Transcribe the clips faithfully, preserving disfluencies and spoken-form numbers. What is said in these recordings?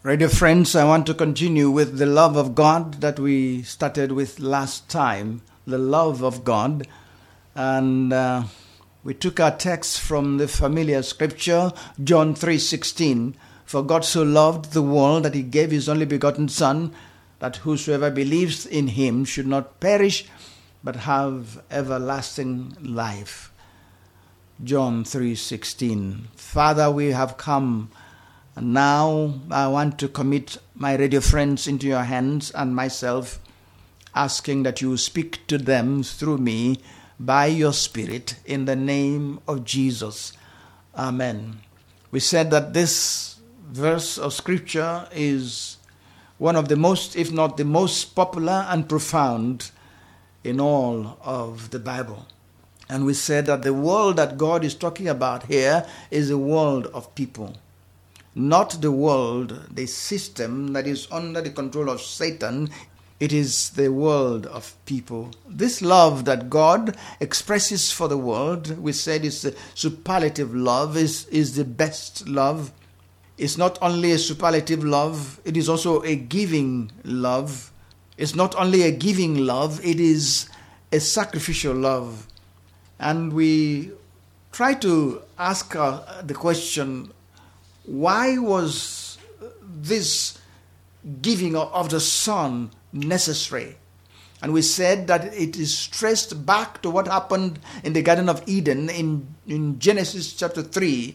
Radio friends, I want to continue with the love of God that we started with last time, the love of God. And uh, we took our text from the familiar scripture, John three sixteen. For God so loved the world that he gave his only begotten Son, that whosoever believes in him should not perish, but have everlasting life. John three sixteen. Father, we have come. And now I want to commit my radio friends into your hands and myself, asking that you speak to them through me by your Spirit in the name of Jesus. Amen. We said that this verse of Scripture is one of the most, if not the most popular and profound in all of the Bible. And we said that the world that God is talking about here is a world of people. Not the world, the system that is under the control of Satan. It is the world of people. This love that God expresses for the world, we said is a superlative love, is, is the best love. It's not only a superlative love, it is also a giving love. It's not only a giving love, it is a sacrificial love. And we try to ask uh, the question, why was this giving of the Son necessary? And we said that it is traced back to what happened in the Garden of Eden in, in Genesis chapter three,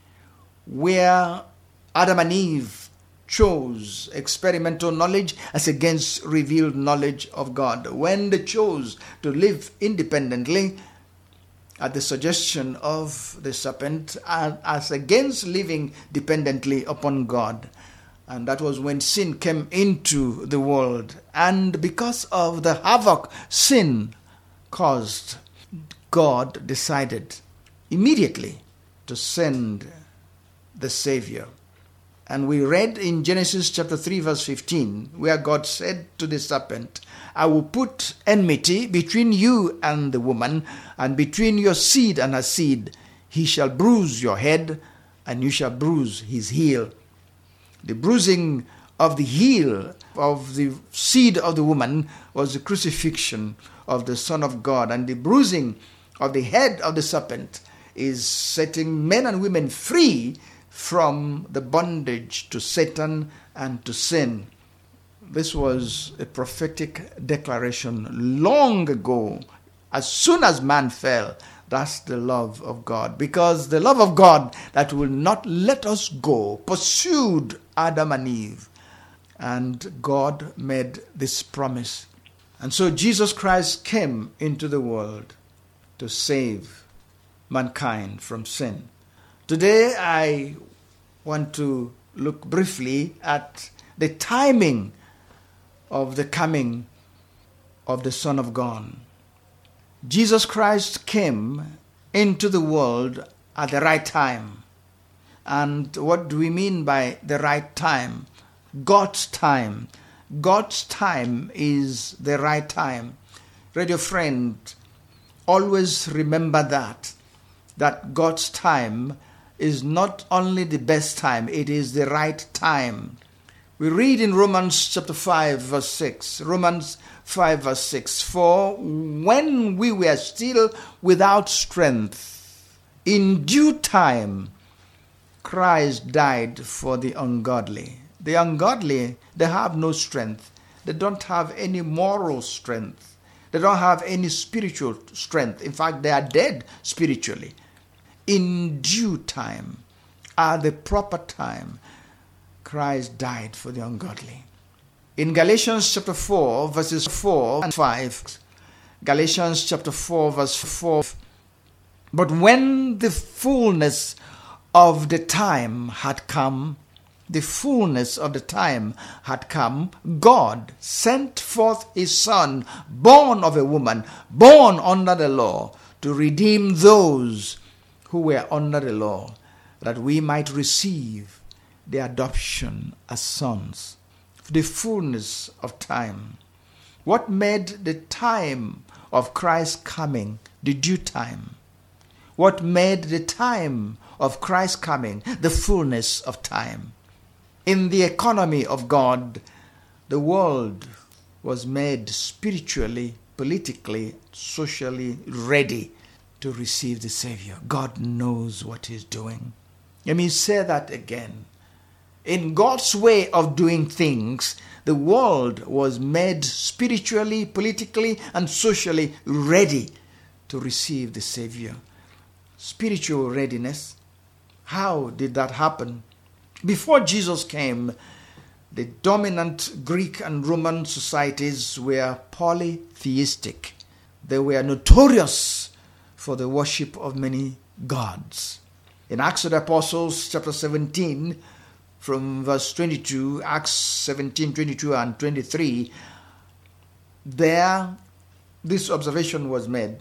where Adam and Eve chose experimental knowledge as against revealed knowledge of God. When they chose to live independently, at the suggestion of the serpent, as against living dependently upon God. And that was when sin came into the world. And because of the havoc sin caused, God decided immediately to send the Savior. And we read in Genesis chapter three verse fifteen, where God said to the serpent, I will put enmity between you and the woman, and between your seed and her seed. He shall bruise your head, and you shall bruise his heel. The bruising of the heel of the seed of the woman was the crucifixion of the Son of God, and the bruising of the head of the serpent is setting men and women free from the bondage to Satan and to sin. This was a prophetic declaration long ago. As soon as man fell, that's the love of God. Because the love of God that will not let us go pursued Adam and Eve. And God made this promise. And so Jesus Christ came into the world to save mankind from sin. Today I want to look briefly at the timing of the coming of the Son of God. Jesus Christ came into the world at the right time. And what do we mean by the right time? God's time. God's time is the right time. Radio friend, always remember that, that God's time is not only the best time, it is the right time. We read in Romans chapter five verse six, Romans five verse six, for when we were still without strength, in due time, Christ died for the ungodly. The ungodly, they have no strength. They don't have any moral strength. They don't have any spiritual strength. In fact, they are dead spiritually. In due time, at the proper time, Christ died for the ungodly. In Galatians chapter four, verses four and five, Galatians chapter four, verse four, but when the fullness of the time had come, the fullness of the time had come, God sent forth his Son, born of a woman, born under the law, to redeem those who were under the law, that we might receive the adoption as sons. The fullness of time. What made the time of Christ's coming the due time? What made the time of Christ's coming the fullness of time? In the economy of God, the world was made spiritually, politically, socially ready to receive the Savior. God knows what He's doing. Let me say that again. In God's way of doing things, the world was made spiritually, politically, and socially ready to receive the Savior. Spiritual readiness. How did that happen? Before Jesus came, the dominant Greek and Roman societies were polytheistic. They were notorious for the worship of many gods. In Acts of the Apostles, chapter seventeen, from verse twenty-two, Acts seventeen, twenty-two and twenty-three, there this observation was made.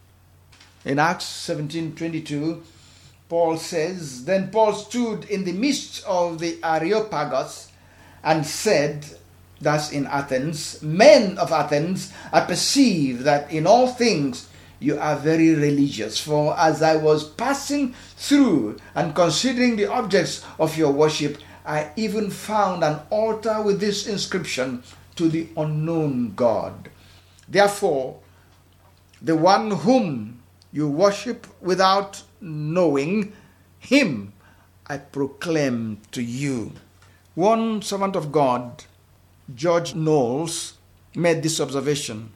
In Acts seventeen, twenty-two, Paul says, "Then Paul stood in the midst of the Areopagus and said," thus in Athens, "Men of Athens, I perceive that in all things you are very religious. For as I was passing through and considering the objects of your worship, I even found an altar with this inscription, to the unknown God. Therefore, the one whom you worship without knowing, him I proclaim to you." One servant of God, George Knowles, made this observation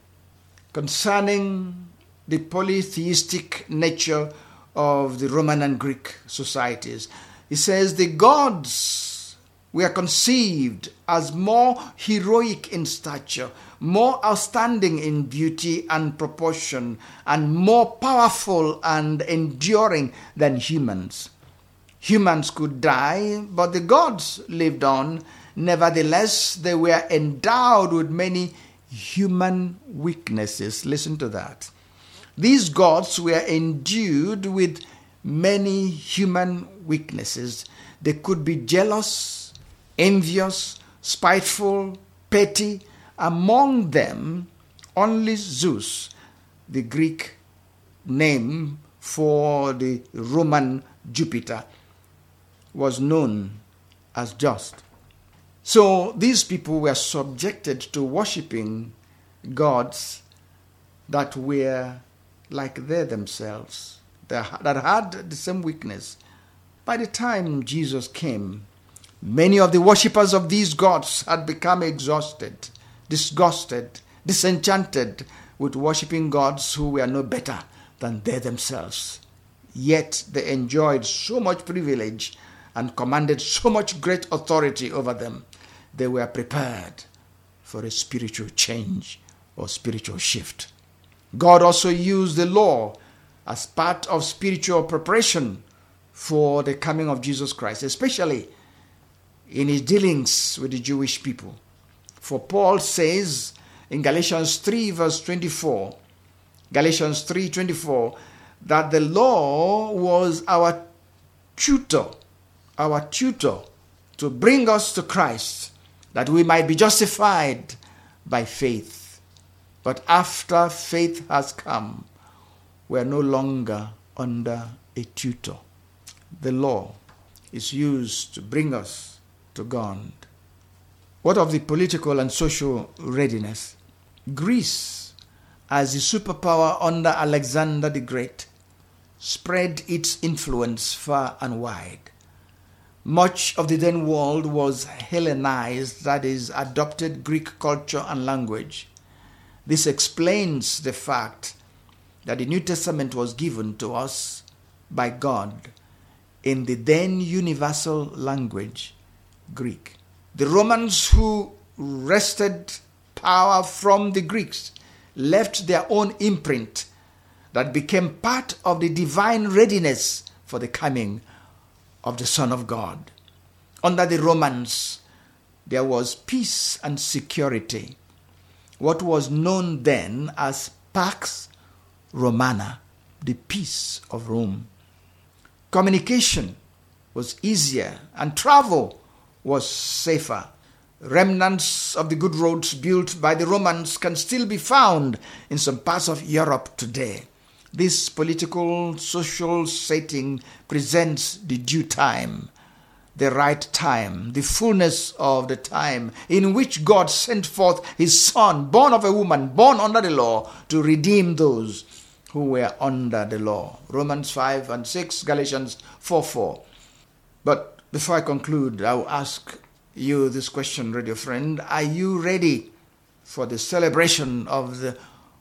concerning the polytheistic nature of the Roman and Greek societies. He says, "The gods were conceived as more heroic in stature, more outstanding in beauty and proportion, and more powerful and enduring than humans. Humans could die, but the gods lived on. Nevertheless, they were endowed with many human weaknesses." Listen to that. These gods were endued with many human weaknesses. They could be jealous, envious, spiteful, petty. Among them, only Zeus, the Greek name for the Roman Jupiter, was known as just. So these people were subjected to worshipping gods that were like they themselves, that had the same weakness. By the time Jesus came, many of the worshippers of these gods had become exhausted, disgusted, disenchanted with worshipping gods who were no better than they themselves. Yet they enjoyed so much privilege and commanded so much great authority over them. They were prepared for a spiritual change or spiritual shift. God also used the law as part of spiritual preparation for the coming of Jesus Christ, especially in his dealings with the Jewish people. For Paul says in Galatians three verse twenty-four, Galatians three twenty-four, that the law was our tutor, our tutor to bring us to Christ, that we might be justified by faith. But after faith has come, we are no longer under a tutor. The law is used to bring us to God. What of the political and social readiness? Greece, as a superpower under Alexander the Great, spread its influence far and wide. Much of the then world was Hellenized, that is, adopted Greek culture and language. This explains the fact that the New Testament was given to us by God in the then universal language, Greek. The Romans, who wrested power from the Greeks, left their own imprint that became part of the divine readiness for the coming of the Son of God. Under the Romans, there was peace and security. What was known then as Pax Romana, the peace of Rome. Communication was easier and travel was safer. Remnants of the good roads built by the Romans can still be found in some parts of Europe today. This political, social setting presents the due time the right time, the fullness of the time in which God sent forth his Son, born of a woman, born under the law, to redeem those who were under the law. Romans five and six, Galatians four four. But before I conclude, I will ask you this question, radio friend. Are you ready for the celebration of the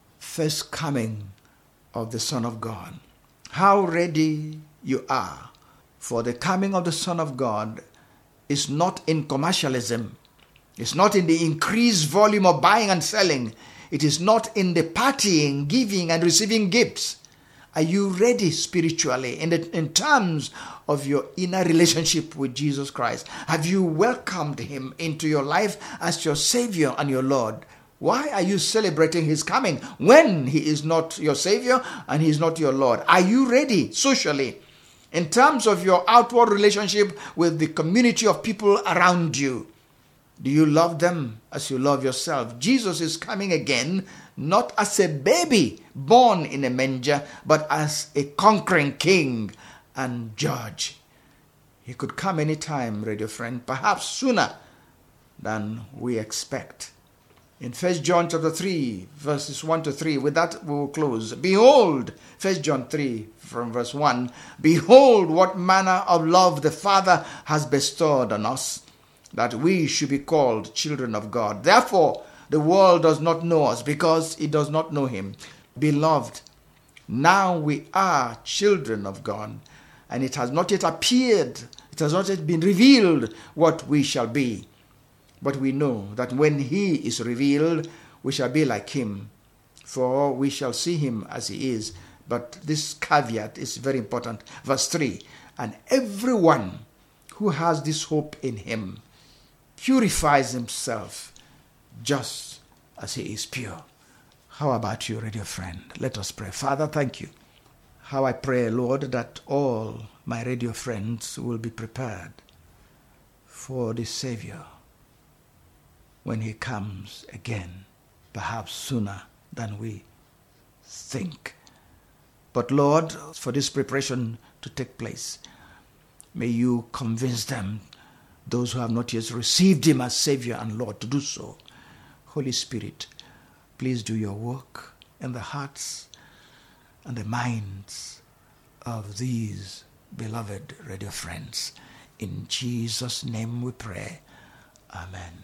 first coming of the Son of God? How ready you are for the coming of the Son of God is not in commercialism. It's not in the increased volume of buying and selling. It is not in the partying, giving and receiving gifts. Are you ready spiritually in, the, in terms of your inner relationship with Jesus Christ? Have you welcomed him into your life as your Savior and your Lord? Why are you celebrating his coming when he is not your Savior and he is not your Lord? Are you ready socially in terms of your outward relationship with the community of people around you? Do you love them as you love yourself? Jesus is coming again, not as a baby born in a manger, but as a conquering king and judge. He could come anytime, radio friend, perhaps sooner than we expect. In First John chapter three, verses one to three, with that we will close. Behold, First John three from verse one, behold what manner of love the Father has bestowed on us, that we should be called children of God. Therefore, the world does not know us because it does not know him. Beloved, now we are children of God, and it has not yet appeared, it has not yet been revealed what we shall be. But we know that when he is revealed, we shall be like him, for we shall see him as he is. But this caveat is very important. Verse three, and everyone who has this hope in him purifies himself just as he is pure. How about you, radio friend? Let us pray. Father, thank you. How I pray, Lord, that all my radio friends will be prepared for the Savior when he comes again, perhaps sooner than we think. But Lord, for this preparation to take place, may you convince them, those who have not yet received him as Savior and Lord, to do so. Holy Spirit, please do your work in the hearts and the minds of these beloved radio friends. In Jesus' name we pray. Amen.